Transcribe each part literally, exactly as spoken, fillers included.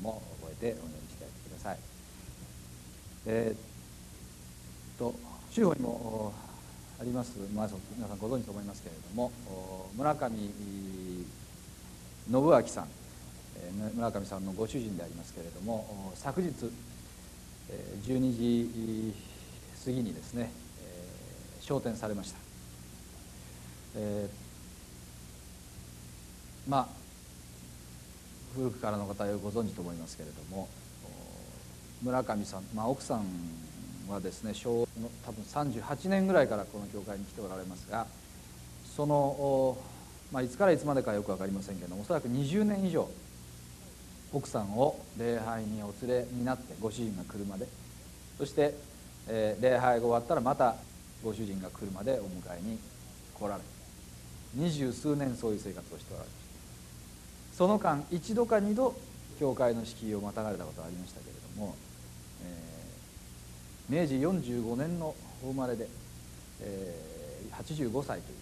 も覚えてお祈りしてやってください。えー、っと州法にもあります、皆さんご存知と思いますけれども、村上信明さん、村上さんのご主人でありますけれども、昨日じゅうにじ過ぎにですね昇天されました。えー、まあ古くからの方はよくご存知と思いますけれども、村上さん、まあ、奥さんはですね昭和の多分さんじゅうはちねんぐらいからこの教会に来ておられますが、その、まあ、いつからいつまでかよく分かりませんけれども、おそらくにじゅうねん以上奥さんを礼拝にお連れになって、ご主人が来るまで、そして、えー、礼拝が終わったらまたご主人が来るまでお迎えに来られ、二十数年そういう生活をしておられました。その間一度か二度教会の敷居をまたがれたことがありましたけれども、えー、めいじよんじゅうごねんのお生まれで、えー、はちじゅうごさいという、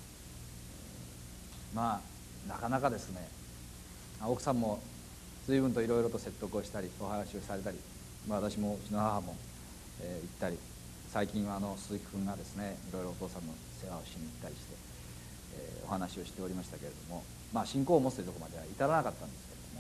まあなかなかですね、奥さんも随分といろいろと説得をしたりお話をされたり、まあ、私もうちの母も、えー、行ったり、最近はあの鈴木君がですねいろいろお父さんの世話をしに行ったりして、えー、お話をしておりましたけれども、まあ信仰を持つというところまでは至らなかったんですけれども、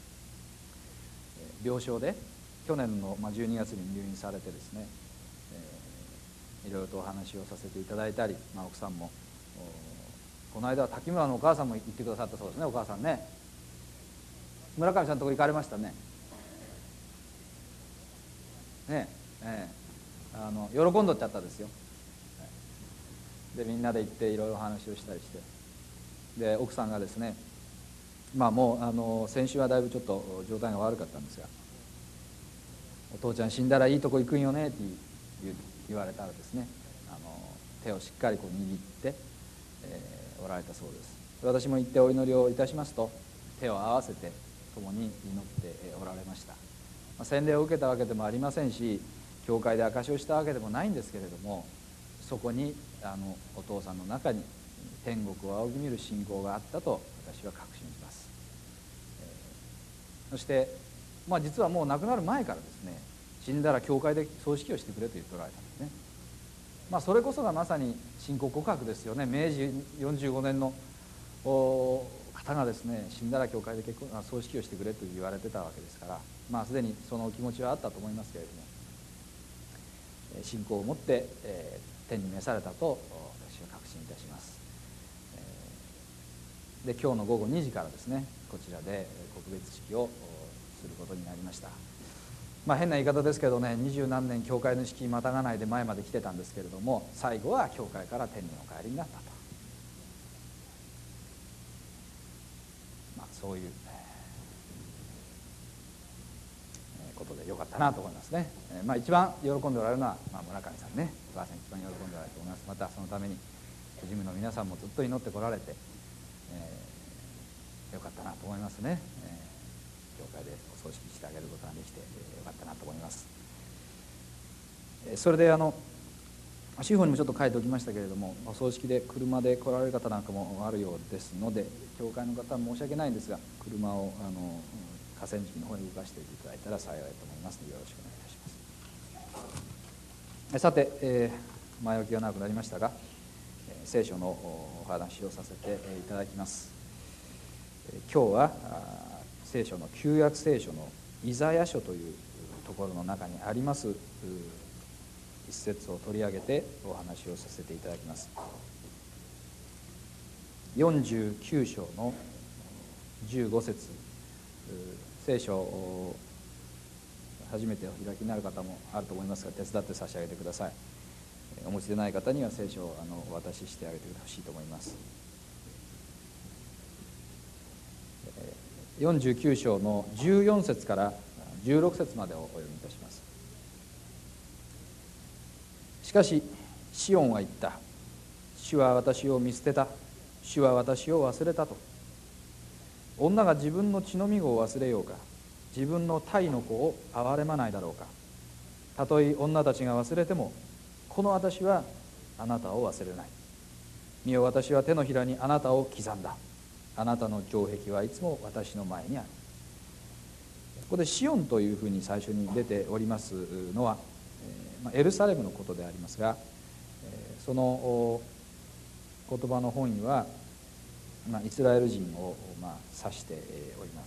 えー、病床で去年のじゅうにがつに入院されてですね、えー、いろいろとお話をさせていただいたり、まあ、奥さんもこの間は滝村のお母さんも行ってくださったそうですね。お母さんね、村上さんのとこ行かれましたね。ねええあの喜んどっちゃったですよ。でみんなで行っていろいろ話をしたりして、で奥さんがですね、まあもうあの先週はだいぶちょっと状態が悪かったんですが、お父ちゃん死んだらいいとこ行くんよねって言われたらですね、あの手をしっかりこう握って、えー、おられたそうです。私も行ってお祈りをいたしますと、手を合わせて共に祈っておられました。まあ、洗礼を受けたわけでもありませんし、教会で証しをしたわけでもないんですけれども、そこにあのお父さんの中に天国を仰ぎ見る信仰があったと私は確信します。えー、そして、まあ、実はもう亡くなる前からですね、死んだら教会で葬式をしてくれと言っておられたんですね。まあ、それこそがまさに信仰告白ですよね。めいじよんじゅうごねんの方がですね、死んだら教会で結婚葬式をしてくれと言われてたわけですから、まあすでにそのお気持ちはあったと思いますけれども、信仰を持って、えー、天に召されたと私は確信いたします。で今日の午後にじからですね、こちらで告別式をすることになりました。まあ変な言い方ですけどね、二十何年教会の敷居またがないで前まで来てたんですけれども、最後は教会から天にお帰りになったと、まあそういうことでよかったなと思いますね。まあ一番喜んでおられるのは、まあ、村上さんね、お母さん一番喜んでおられると思います。またそのために事務の皆さんもずっと祈ってこられて、えー、よかったなと思いますね。えー、教会でお葬式してあげることができて、えー、よかったなと思います。それであの司法にもちょっと書いておきましたけれども、お葬式で車で来られる方なんかもあるようですので、教会の方は申し訳ないんですが、車をあの河川敷の方に動かしていただいたら幸いと思いますので、よろしくお願いいたします。さて、えー、前置きが長くなりましたが、聖書のお話をさせていただきます。今日は聖書の旧約聖書のイザヤ書というところの中にあります一節を取り上げてお話をさせていただきます。よんじゅうきゅう章のじゅうご節、聖書を初めてお開きになる方もあると思いますが、手伝って差し上げてください。お持ちでない方には聖書をあのお渡ししてあげてほしいと思います。よんじゅうきゅう章のじゅうよん節からじゅうろく節までをお読みいたします。しかしシオンは言った。主は私を見捨てた。主は私を忘れたと。女が自分の血のみ子を忘れようか、自分の胎の子を憐れまないだろうか。たとえ女たちが忘れても、この私はあなたを忘れない。見よ、私は手のひらにあなたを刻んだ。あなたの城壁はいつも私の前にある。 こでシオンというふうに最初に出ておりますのはエルサレムのことでありますが、その言葉の本意はイスラエル人を指しております。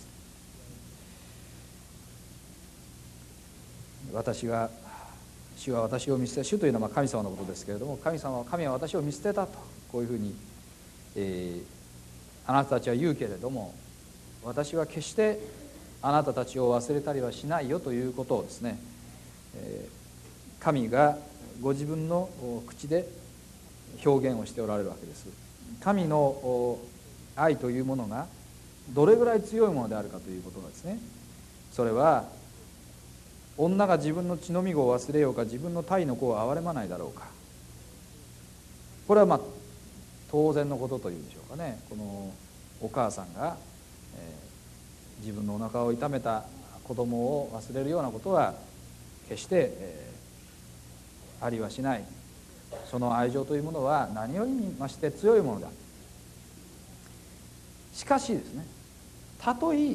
私が主は私を見捨て、主というのは神様のことですけれども、神様は神は私を見捨てたとこういうふうに、えー、あなたたちは言うけれども、私は決してあなたたちを忘れたりはしないよということをですね、えー、神がご自分の口で表現をしておられるわけです。神の愛というものがどれぐらい強いものであるかということがですね、それは女が自分の血のみ子を忘れようか、自分の胎の子を憐れまないだろうか、これはまあ当然のことというんでしょうかね。このお母さんが、えー、自分のお腹を痛めた子供を忘れるようなことは決して、えー、ありはしない。その愛情というものは何よりにまして強いものだ。しかしですね、たとえ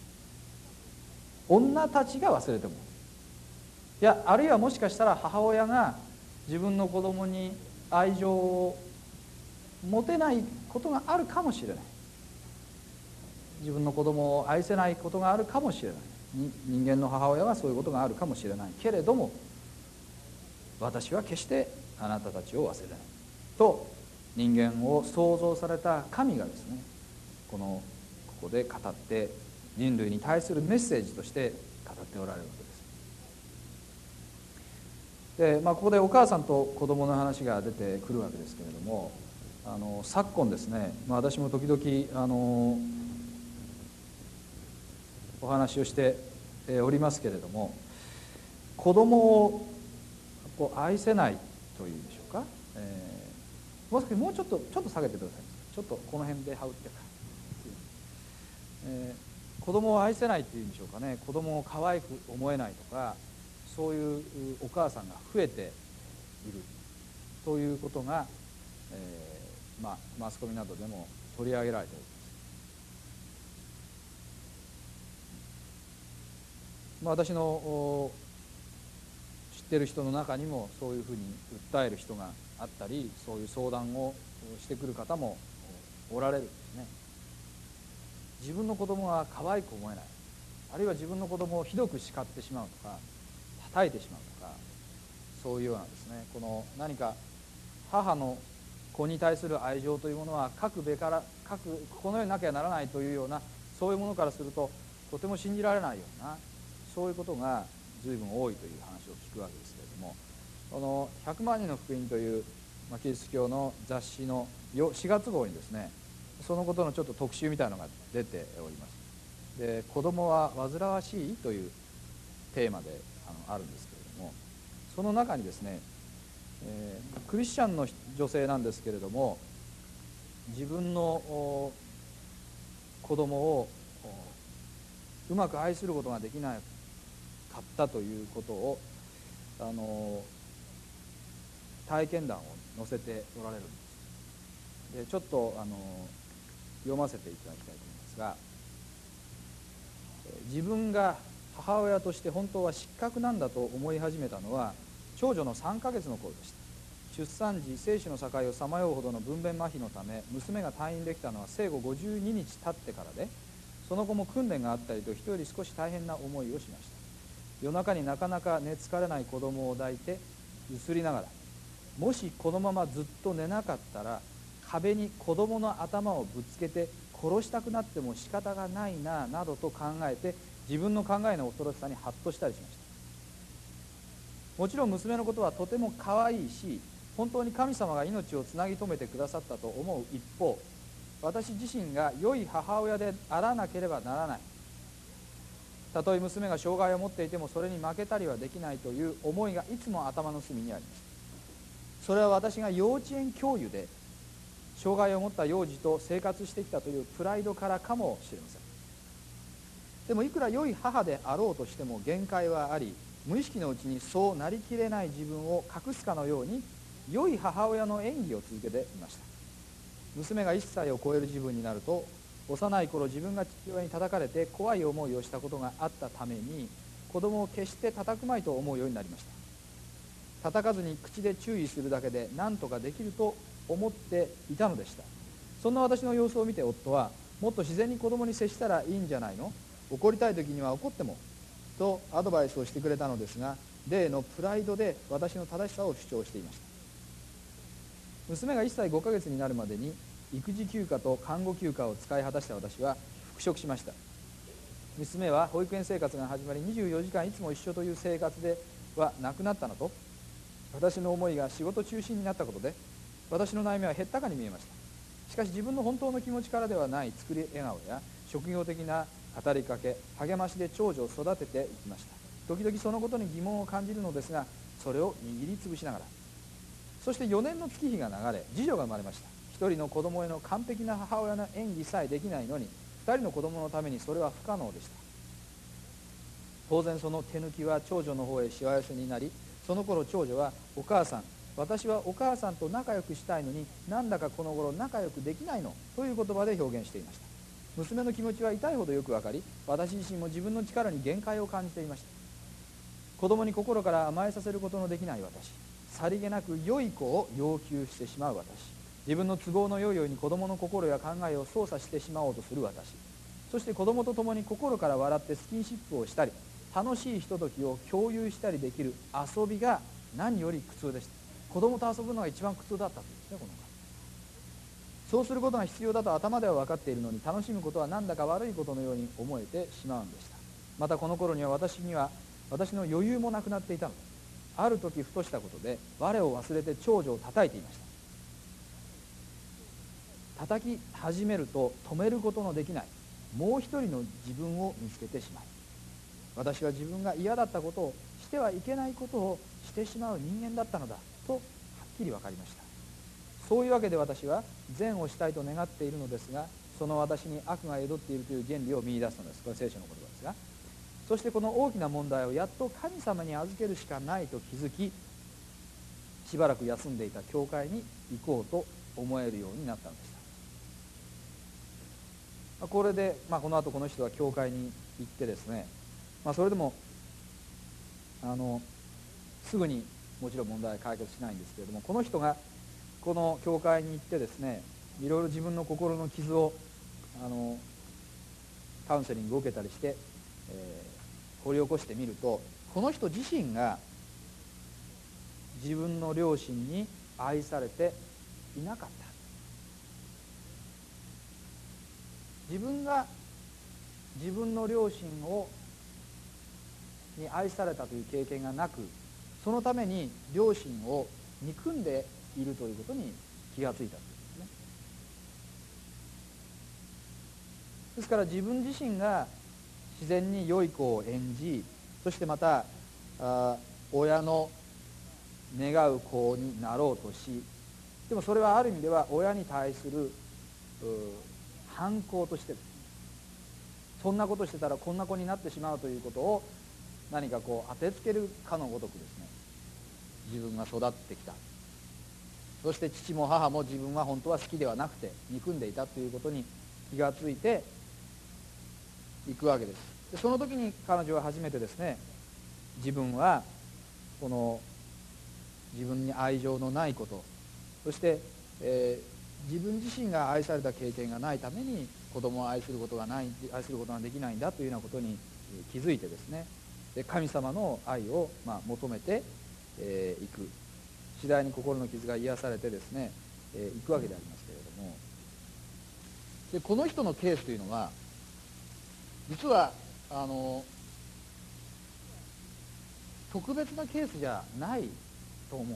女たちが忘れても、いやあるいはもしかしたら母親が自分の子供に愛情を持てないことがあるかもしれない、自分の子供を愛せないことがあるかもしれない、人間の母親はそういうことがあるかもしれないけれども、私は決してあなたたちを忘れないと人間を創造された神がですね、このここで語って人類に対するメッセージとして語っておられるわけです。で、まあ、ここでお母さんと子供の話が出てくるわけですけれども、あの昨今ですね、まあ、私も時々あのお話をしておりますけれども、子供をこう愛せないというんでしょうか、えー、もう少しもうちょっとちょっと下げてください。ちょっとこの辺で羽織ってから、えー、子供を愛せないっていうんでしょうかね、子供を可愛く思えないとか、そういうお母さんが増えているということが、えーまあ、マスコミなどでも取り上げられております。まあ、私の知っている人の中にもそういうふうに訴える人があったり、そういう相談をしてくる方もおられるんですね。自分の子供が可愛く思えない、あるいは自分の子供をひどく叱ってしまうとか叩いてしまうとか、そういうようなですね、この何か母の子に対する愛情というものは各べから各このようになきゃならないというような、そういうものからするととても信じられないような、そういうことが随分多いという話を聞くわけですけれども、この「ひゃくまん人の福音」という、まあ、キリスト教の雑誌のしがつ号にですね、そのことのちょっと特集みたいなのが出ております。で、子供は煩わしいというテーマであのあるんですけれども、その中にですね、えー、クリスチャンの女性なんですけれども、自分の子供をうまく愛することができなかったということをあの体験談を載せておられるんです。で、ちょっとあの読ませていただきたいと思いますが、自分が母親として本当は失格なんだと思い始めたのは長女のさんかげつの頃でした。出産時、生死の境をさまようほどの分娩麻痺のため娘が退院できたのは生後ごじゅうににち経ってからで、その後も訓練があったりと人より少し大変な思いをしました。夜中になかなか寝つかれない子供を抱いてゆすりながら、もしこのままずっと寝なかったら壁に子供の頭をぶつけて殺したくなっても仕方がないななどと考えて、自分の考えの恐ろしさにハッとしたりしました。もちろん娘のことはとても可愛いし、本当に神様が命をつなぎ止めてくださったと思う一方、私自身が良い母親であらなければならない、たとえ娘が障害を持っていてもそれに負けたりはできないという思いがいつも頭の隅にありました。それは私が幼稚園教諭で障害を持った幼児と生活してきたというプライドからかもしれません。でもいくら良い母であろうとしても限界はあり、無意識のうちにそうなりきれない自分を隠すかのように良い母親の演技を続けていました。娘がいっさいを超える自分になると幼い頃自分が父親に叩かれて怖い思いをしたことがあったために、子供を決して叩くまいと思うようになりました。叩かずに口で注意するだけで何とかできると思っていたのでした。そんな私の様子を見て夫は、もっと自然に子供に接したらいいんじゃないの、怒りたい時には怒ってもとアドバイスをしてくれたのですが、例のプライドで私の正しさを主張していました。娘がいっさいごかげつになるまでに育児休暇と看護休暇を使い果たした私は復職しました。娘は保育園生活が始まり、にじゅうよじかんいつも一緒という生活ではなくなったのと、私の思いが仕事中心になったことで、私の悩みは減ったかに見えました。しかし自分の本当の気持ちからではない作り笑顔や職業的な語りかけ、励ましで長女を育てていきました。時々そのことに疑問を感じるのですが、それを握りつぶしながら、そしてよねんの月日が流れ、次女が生まれました。一人の子供への完璧な母親の演技さえできないのに、二人の子供のためにそれは不可能でした。当然その手抜きは長女の方へしわ寄せになり、その頃長女は、お母さん、私はお母さんと仲良くしたいのに、なんだかこの頃仲良くできないのという言葉で表現していました。娘の気持ちは痛いほどよくわかり、私自身も自分の力に限界を感じていました。子供に心から甘えさせることのできない私、さりげなく良い子を要求してしまう私、自分の都合の良いように子供の心や考えを操作してしまおうとする私、そして子供と共に心から笑ってスキンシップをしたり、楽しいひとときを共有したりできる遊びが何より苦痛でした。子供と遊ぶのが一番苦痛だったんですね、この方。そうすることが必要だと頭では分かっているのに、楽しむことはなんだか悪いことのように思えてしまうんでした。またこの頃には私には私の余裕もなくなっていたので、ある時ふとしたことで我を忘れて長女を叩いていました。叩き始めると止めることのできないもう一人の自分を見つけてしまい、私は自分が嫌だったことを、してはいけないことをしてしまう人間だったのだとはっきり分かりました。そういうわけで私は善をしたいと願っているのですが、その私に悪が宿っているという原理を見出すのです。これ聖書の言葉ですが、そしてこの大きな問題をやっと神様に預けるしかないと気づき、しばらく休んでいた教会に行こうと思えるようになったのでした。これで、まあ、この後この人は教会に行ってですね、まあ、それでもあのすぐにもちろん問題は解決しないんですけれども、この人がこの教会に行ってですね、いろいろ自分の心の傷をあのカウンセリングを受けたりして、えー、掘り起こしてみると、この人自身が自分の両親に愛されていなかった。自分が自分の両親をに愛されたという経験がなく、そのために両親を憎んでいるということに気がついたんですね。ですから自分自身が自然に良い子を演じ、そしてまたあ親の願う子になろうとし、でもそれはある意味では親に対する反抗としてですね、そんなことしてたらこんな子になってしまうということを何かこう当てつけるかのごとくですね、自分が育ってきた。そして父も母も自分は本当は好きではなくて憎んでいたということに気がついていくわけです。でその時に彼女は初めてですね、自分はこの自分に愛情のないこと、そして、えー、自分自身が愛された経験がないために子供を愛することがない愛することができないんだというようなことに気づいてですね、で神様の愛を、まあ、求めてい、えー、く次第に心の傷が癒されてですね、えー、いくわけでありますけれども、でこの人のケースというのは実はあの特別なケースじゃないと思うん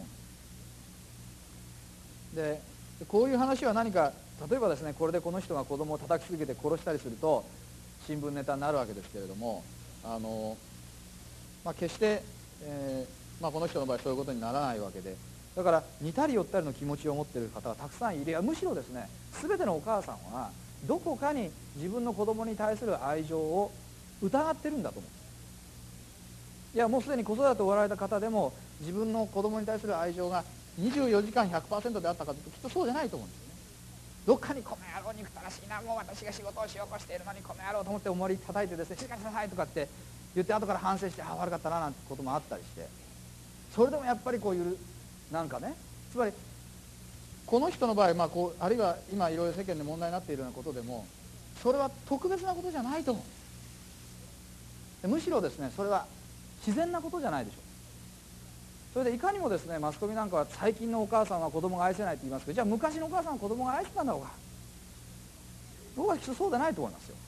です。でこういう話は何か、例えばですね、これでこの人が子供を叩き続けて殺したりすると新聞ネタになるわけですけれども、あの、まあ、決して、えーまあ、この人の場合そういうことにならないわけで、だから似たり寄ったりの気持ちを持っている方はたくさんいる。いやむしろですね、全てのお母さんはどこかに自分の子供に対する愛情を疑ってるんだと思う。いやもうすでに子育てを終わられた方でも自分の子供に対する愛情がにじゅうよじかん ひゃくパーセント であったかというときっとそうじゃないと思うんですよね。どっかにこの野郎憎たらしいな、もう私が仕事をしようとしているのにこの野郎と思って重り叩いてですね、静かにしなさいとかって言って後から反省して、ああ悪かったななんてこともあったりして、それでもやっぱりこういうなんかね、つまりこの人の場合、まあ、こうあるいは今いろいろ世間で問題になっているようなことでも、それは特別なことじゃないと思う。むしろですね、それは自然なことじゃないでしょう。それでいかにもですね、マスコミなんかは最近のお母さんは子供が愛せないと言いますけど、じゃあ昔のお母さんは子供が愛してたんだろうか。僕はきっとそうじゃないと思いますよ。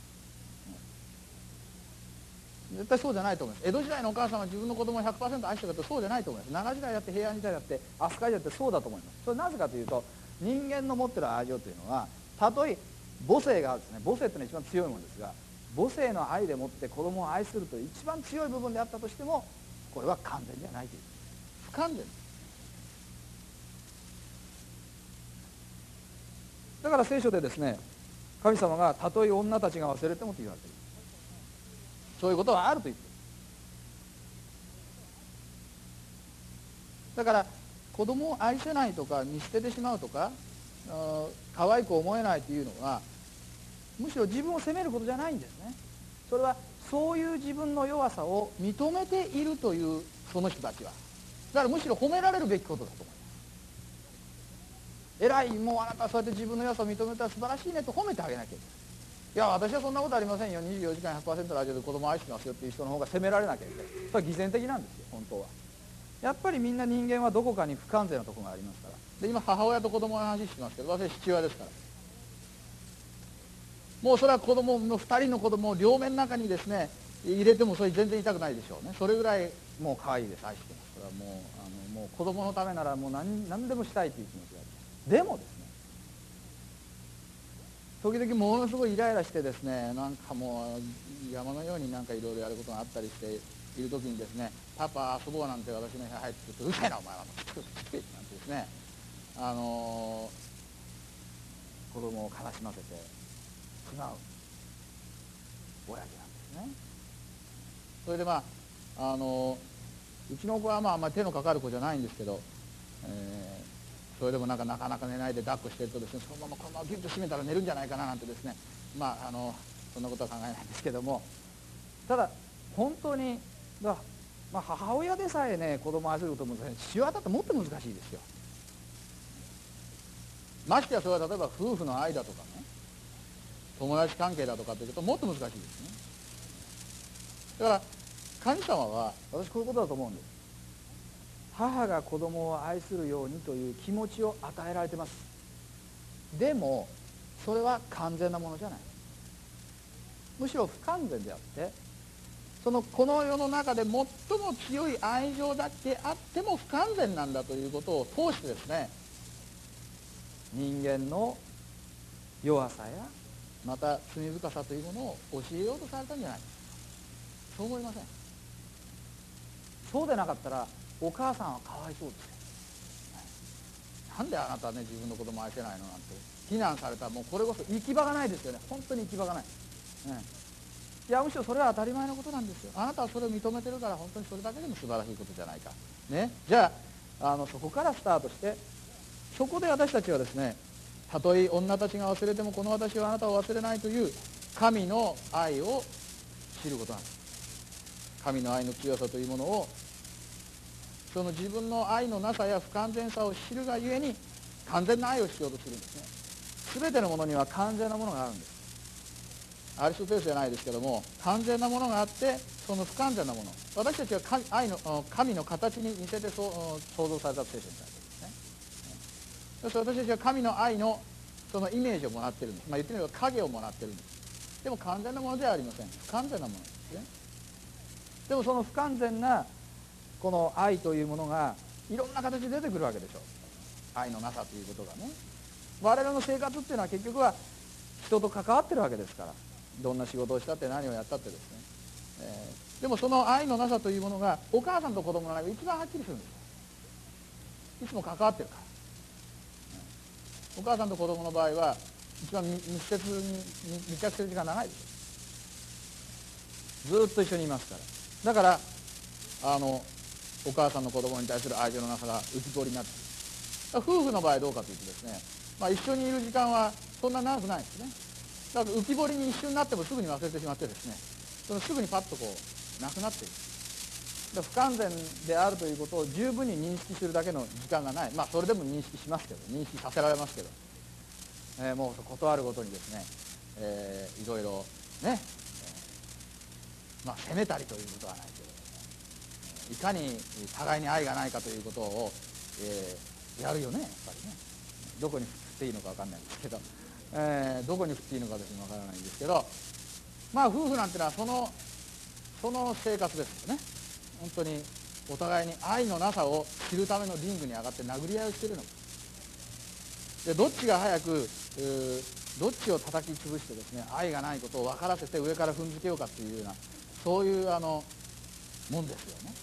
絶対そうじゃないと思います。江戸時代のお母さんは自分の子供を ひゃくパーセント 愛してるかとそうじゃないと思います。奈良時代だって平安時代だって飛鳥時代だってそうだと思います。それなぜかというと、人間の持ってる愛情というのは、たとえ母性があるですね、母性っていうのは一番強いものですが、母性の愛でもって子供を愛するという一番強い部分であったとしても、これは完全ではないという、不完全です。だから聖書でですね、神様がたとえ女たちが忘れてもと言われている。そういうことはあると言っている。だから子供を愛せないとか見捨ててしまうとか、可愛く思えないというのは、むしろ自分を責めることじゃないんですね。それはそういう自分の弱さを認めているというその人たちは、だからむしろ褒められるべきことだと思います。偉い、もうあなたはそうやって自分の弱さを認めたら素晴らしいねと褒めてあげなきゃいけない。いや私はそんなことありませんよ、にじゅうよじかん ひゃくパーセント の愛情で子供を愛してますよっていう人の方が責められなきゃいけない。それは偽善的なんですよ、本当は。やっぱりみんな人間はどこかに不完全なところがありますから。で今母親と子供の話してますけど、私父親ですから、もうそれは子供のふたりの子供を両面の中にですね入れてもそれ全然痛くないでしょうね。それぐらいもう可愛いです、愛してます。それはもうあのもう子供のためならもう 何, 何でもしたいという気持ちがあります。でもですね、時々ものすごいイライラしてですね、なんかもう山のようになんかいろいろやることがあったりしている時にですね、パパ遊ぼうなんて私の部屋入ってくると、うるさいなお前はなんてですね、あのー、子供を悲しませてしまう親父なんですね。それでまあ、あのー、うちの子はまああんまり手のかかる子じゃないんですけど、えーそれでもなんかなかなか寝ないで抱っこしてるとですね、そのままこのままギュッと締めたら寝るんじゃないかななんてですね、まああのそんなことは考えないんですけども、ただ本当にだ、まあ、母親でさえね子供を愛することも難しい、父親だってもっと難しいですよ。ましてやそれは例えば夫婦の愛だとかね、友達関係だとかというともっと難しいですね。だから神様は私こういうことだと思うんです。母が子供を愛するようにという気持ちを与えられてます。でもそれは完全なものじゃない。むしろ不完全であって、そのこの世の中で最も強い愛情だけあっても不完全なんだということを通してですね、人間の弱さやまた罪深さというものを教えようとされたんじゃないか、そう思いません？そうでなかったらお母さんはかわいそうですよ。なんであなたはね自分の子供を愛せないのなんて非難されたら、もうこれこそ行き場がないですよね。本当に行き場がない、ね、いやむしろそれは当たり前のことなんですよ。あなたはそれを認めてるから、本当にそれだけでも素晴らしいことじゃないか、ね、じゃあ、あのそこからスタートして、そこで私たちはですね、たとえ女たちが忘れてもこの私はあなたを忘れないという神の愛を知ることなんです。神の愛の強さというものを、その自分の愛のなさや不完全さを知るがゆえに完全な愛をしようとするんですね。全てのものには完全なものがあるんです。アリストテレスじゃないですけども、完全なものがあってその不完全なもの、私たちは神、愛の神の形に似せて創造された聖書に書いてあるんですね。そして私たちは神の愛のそのイメージをもらってるんです。まあ、言ってみれば影をもらってるんです。でも完全なものではありません。不完全なものですね。でもその不完全なこの愛というものがいろんな形で出てくるわけでしょう。愛のなさということがね、我々の生活っていうのは結局は人と関わってるわけですから、どんな仕事をしたって何をやったってですね、えー、でもその愛のなさというものがお母さんと子供の間で一番はっきりするんですよ。いつも関わってるから、お母さんと子供の場合は一番密接に密着する時間長いですよ。ずっと一緒にいますから。だからあのお母さんの子供に対する愛情のなさが浮き彫りになっている。夫婦の場合どうかというとですね、まあ、一緒にいる時間はそんな長くないですね。 だから浮き彫りに一瞬になってもすぐに忘れてしまってですね、そのすぐにパッとこうなくなっている。不完全であるということを十分に認識するだけの時間がない。まあそれでも認識しますけど、認識させられますけど、えー、もうことあるごとにですね、えー、いろいろね、えー、まあ責めたりということはないけど、いかに互いに愛がないかということを、えー、やるよね、やっぱりね。どこに振っていいのか分かんないんですけど、えー、どこに振っていいのか私も分からないんですけど、まあ夫婦なんてのはそのその生活ですよね。本当にお互いに愛のなさを知るためのリングに上がって殴り合いをしているので、どっちが早くどっちを叩き潰してですね、愛がないことを分からせて上から踏んづけようかっていうような、そういうあのもんですよね。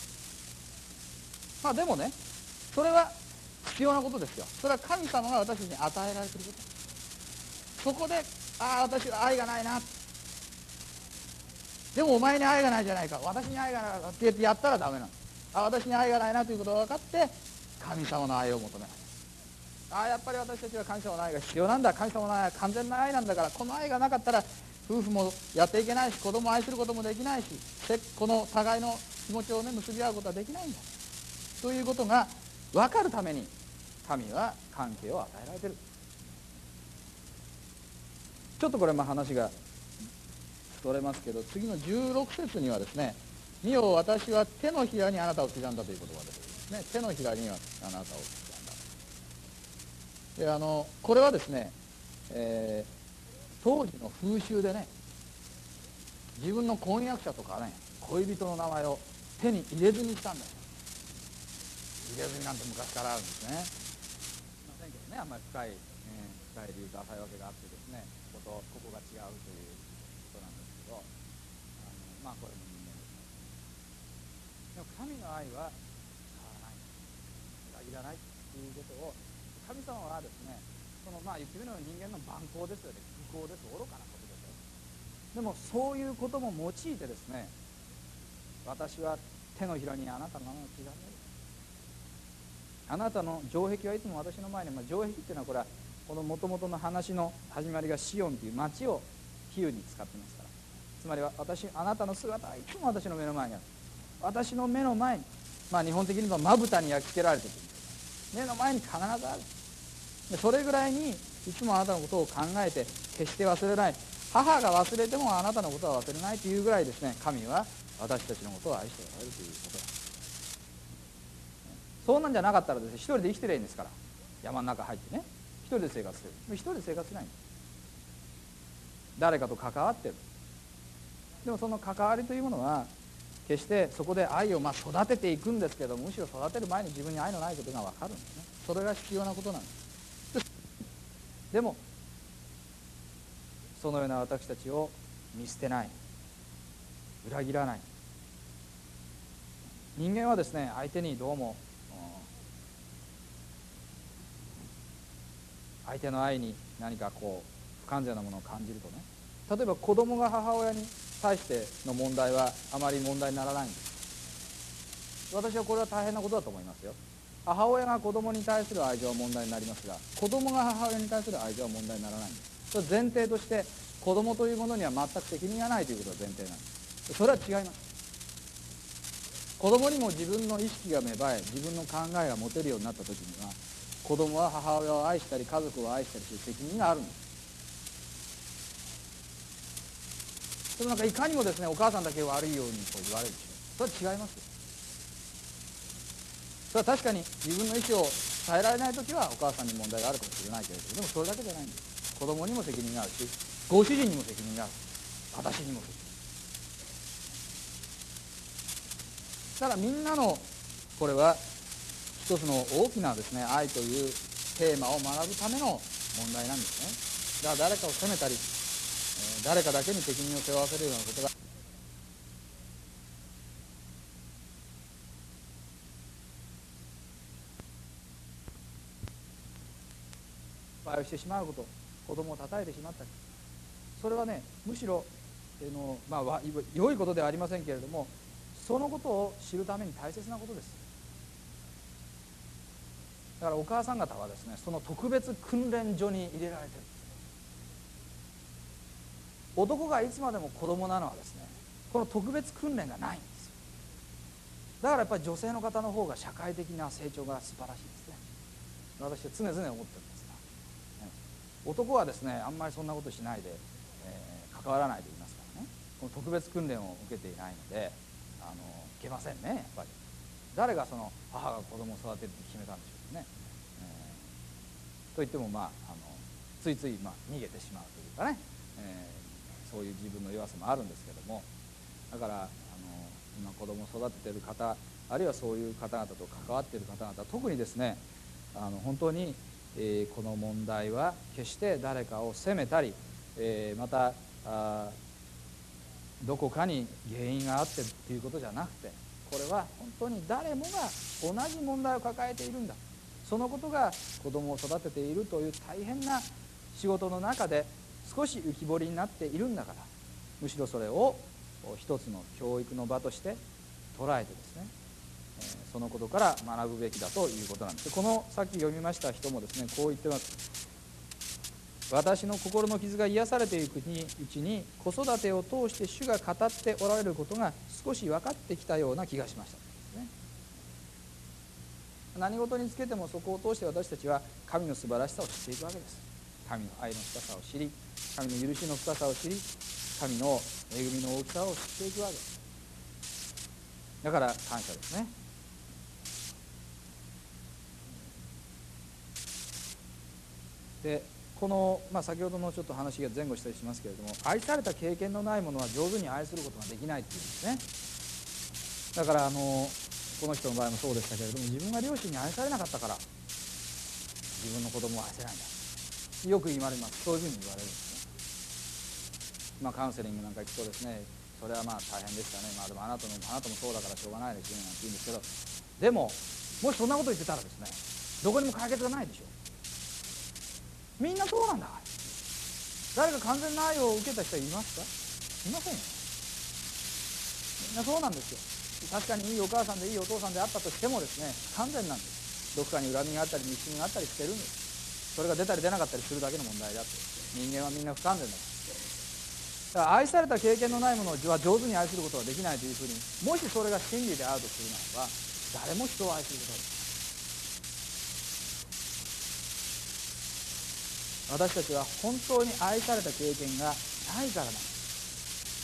まあでもね、それは必要なことですよ。それは神様が私たちに与えられていること。そこで、ああ私は愛がないな、でもお前に愛がないじゃないか、私に愛がないかって言ってやったらダメなの。あ、私に愛がないなということが分かって神様の愛を求めない。ああやっぱり私たちは神様の愛が必要なんだ、神様の愛は完全な愛なんだから、この愛がなかったら夫婦もやっていけないし、子供を愛することもできないし、この互いの気持ちをね結び合うことはできないんだということが分かるために神は関係を与えられている。ちょっとこれも話が取れますけど、次のじゅうろく節にはですね、見よ私は手のひらにあなたを刻んだという言葉が出てくるんですね。手のひらにはあなたを刻んだ。であのこれはですね、えー、当時の風習でね、自分の婚約者とかね恋人の名前を手に入れずにしたんだよ。入れずになんて昔からあるんですね。すいませんけどね、あんまり深い、えー、深い理由と浅いわけがあってですね、こことここが違うということなんですけど、あのまあこれも人間ですね。でも神の愛は変わらない、裏切らないということを、神様はですね、そのまあ言ってみるのは人間の蛮行ですよね、愚行です、愚かなことですよ。でもそういうことも用いてですね、私は手のひらにあなたの名前を刻んでいる。あなたの城壁はいつも私の前に、まあ、城壁っていうのはこれはこの元々の話の始まりがシオンという町を比喩に使ってますから、つまりは私あなたの姿はいつも私の目の前にある。私の目の前に、まあ日本的に言えばまぶたに焼き付けられている、目の前に必ずある。でそれぐらいにいつもあなたのことを考えて決して忘れない。母が忘れてもあなたのことは忘れないというぐらいですね、神は私たちのことを愛しておられるということだ。そうなんじゃなかったらですね、一人で生きてりゃいいんですから、山の中入ってね一人で生活する。一人で生活しないんです。誰かと関わってる。でもその関わりというものは決してそこで愛をまあ育てていくんですけど、むしろ育てる前に自分に愛のないことが分かるんですね。それが必要なことなんです。でもそのような私たちを見捨てない、裏切らない。人間はですね、相手にどうも相手の愛に何かこう不完全なものを感じるとね、例えば子供が母親に対しての問題はあまり問題にならないんです。私はこれは大変なことだと思いますよ。母親が子供に対する愛情は問題になりますが、子供が母親に対する愛情は問題にならないんです。それ前提として子供というものには全く責任がないということが前提なんです。それは違います。子供にも自分の意識が芽生え、自分の考えが持てるようになった時には、子供は母親を愛したり家族を愛したりする責任があるんです。でもなんかいかにもですね、お母さんだけ悪いようにこう言われるでしょ。それは違いますよ。それは確かに自分の意思を変えられない時はお母さんに問題があるかもしれないけれど、でもそれだけじゃないんです。子供にも責任があるし、ご主人にも責任がある、私にも責任。だからみんなのこれは一つの大きなですね、愛というテーマを学ぶための問題なんですね。だから誰かを責めたり、誰かだけに責任を背負わせるようなことが失敗をしてしまうこと、子供を叩いてしまったり、それはね、むしろの、まあ、良いことではありませんけれども、そのことを知るために大切なことです。だからお母さん方はですね、その特別訓練所に入れられてるんです。 男がいつまでも子供なのはですね、この特別訓練がないんですよ。だからやっぱり女性の方の方が社会的な成長が素晴らしいですね。私は常々思ってるんですが、ね、男はですねあんまりそんなことしないで、えー、関わらないと言いますからね、この特別訓練を受けていないのであのいけませんね。やっぱり誰がその母が子供を育てるって決めたんでしょうね、えー、と言ってもまああのついついまあ逃げてしまうというかね、えー、そういう自分の弱さもあるんですけども、だからあの今子供を育てている方、あるいはそういう方々と関わっている方々、特にですねあの本当に、えー、この問題は決して誰かを責めたり、えー、またあどこかに原因があってっていうことじゃなくて、これは本当に誰もが同じ問題を抱えているんだ、そのことが子供を育てているという大変な仕事の中で少し浮き彫りになっているんだから、むしろそれを一つの教育の場として捉えてですね、そのことから学ぶべきだということなんです。このさっき読みました人もですねこう言ってます。私の心の傷が癒されていくうちに子育てを通して主が語っておられることが少し分かってきたような気がしました、ね、何事につけてもそこを通して私たちは神の素晴らしさを知っていくわけです。神の愛の深さを知り、神の許しの深さを知り、神の恵みの大きさを知っていくわけです。だから感謝ですね。でこの、まあ、先ほどのちょっと話が前後したりしますけれども、愛された経験のないものは上手に愛することができないっていうんですね。だからあのこの人の場合もそうでしたけれども、自分が両親に愛されなかったから自分の子供を愛せないんだ、よく言われます。そういうふうに言われるんですね。まあカウンセリングなんか行くとですね、それはまあ大変でしたね、まあでもあなたのあなたもそうだからしょうがないですよなんて言うんですけど、でももしそんなこと言ってたらですね、どこにも解決がないでしょう。みんなそうなんだから。誰か完全な愛を受けた人はいますか？いませんよ。みんなそうなんですよ。確かにいいお母さんでいいお父さんであったとしてもですね、不完全なんです。どこかに恨みがあったり憎しみがあったりしてるんです。それが出たり出なかったりするだけの問題であって、人間はみんな不完全だから。だから愛された経験のないものは上手に愛することができないというふうに、もしそれが真理であるとするならば、誰も人を愛することができない。私たちは本当に愛された経験がないからなんです。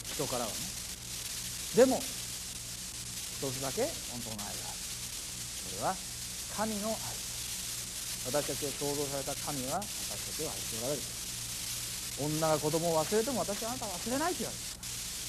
人からはね。でも一つだけ本当の愛がある。それは神の愛。私たちを創造された神は私たちを愛しておられる。女が子供を忘れても私はあなたは忘れないと言われました。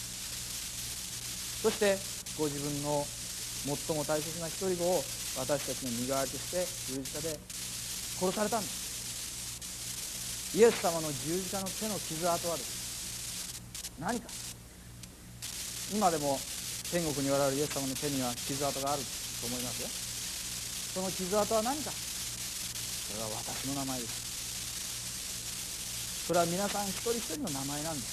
そしてご自分の最も大切な一人子を私たちの身代わりとして十字架で殺されたんです。イエス様の十字架の手の傷跡はですね、何か今でも天国におられるイエス様の手には傷跡があると思いますよ。その傷跡は何か、それは私の名前です。それは皆さん一人一人の名前なんです。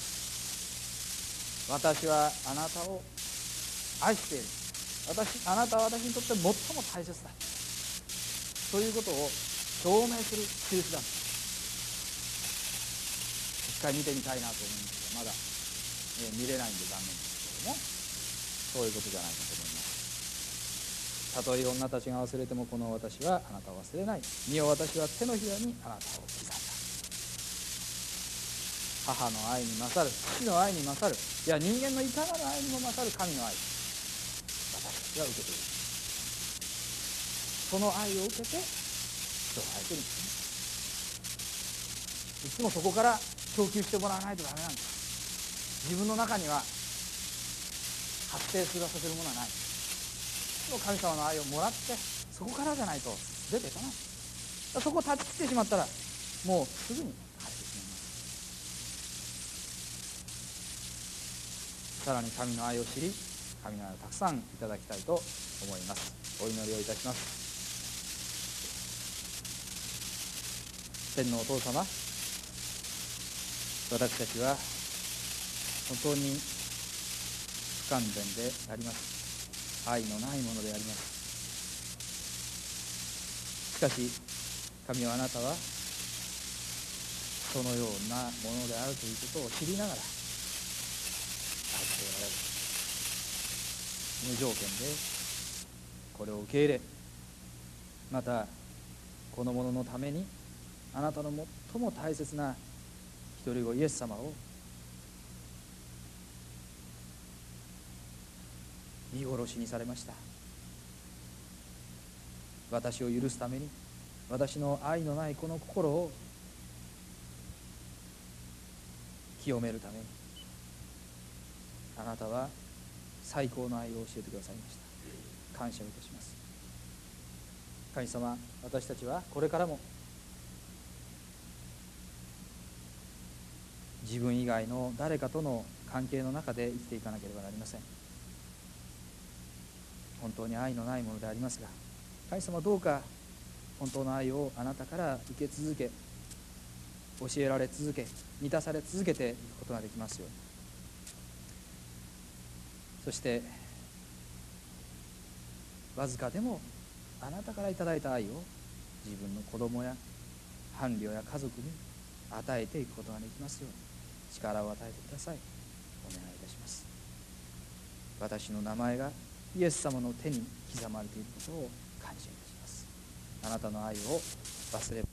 私はあなたを愛している。私あなたは私にとって最も大切だということを証明する印なんです。一回見てみたいなと思いますが、まだ、えー、見れないんで残念ですけども、そういうことじゃないかと思います。たとえ女たちが忘れてもこの私はあなたを忘れない。見よ私は手のひらにあなたを刻んだ。母の愛に勝る、父の愛に勝る、いや人間のいかなる愛にも勝る神の愛、私たちは受けている。その愛を受けて人を愛するんですね。いつもそこから供給してもらわないとダメなんです。自分の中には発生するさせるものはない。神様の愛をもらってそこからじゃないと出ていかない。そこを断ち切ってしまったらもうすぐに返してしまいます。さらに神の愛を知り、神の愛をたくさんいただきたいと思います。お祈りをいたします。天のお父様、私たちは本当に不完全であります。愛のないものであります。しかし神はあなたはそのようなものであるということを知りながら、 っておられる。無条件でこれを受け入れ、またこの者のためにあなたの最も大切な一人子イエス様を見殺しにされました。私を許すために、私の愛のないこの心を清めるために、あなたは最高の愛を教えてくださいました。感謝をいたします。神様、私たちはこれからも自分以外の誰かとの関係の中で生きていかなければなりません。本当に愛のないものでありますが、神様、どうか本当の愛をあなたから受け続け、教えられ続け、満たされ続けていくことができますように。そしてわずかでもあなたからいただいた愛を自分の子供や伴侶や家族に与えていくことができますように力を与えてください。お願いいたします。私の名前がイエス様の手に刻まれていることを感謝いたします。あなたの愛を忘れ